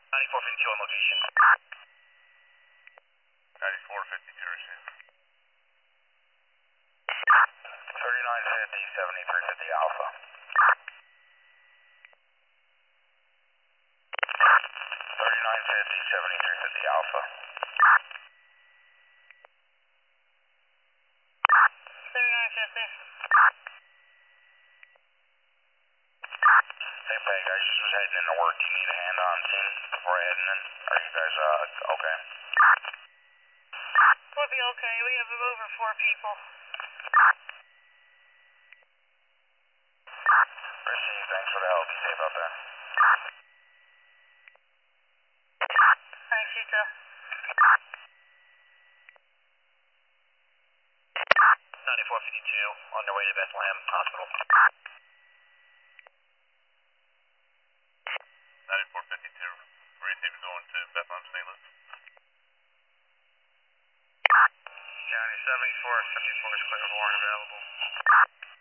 9452 on location. 9452 receive. 3950, 7350 Alpha. 3950, 7350 Alpha. 3950. Hey, Peg, I just was heading into work. Do you need a hand on scene before heading in? Are you guys, okay? We'll be okay. We have over 4 people. Receive. Thanks for the help. Be safe out there. Thanks, you too. 9452 on their way to Bethlehem Hospital. 9452 receive going to Bethlehem St. Louis. County 7454 is clear warrant available.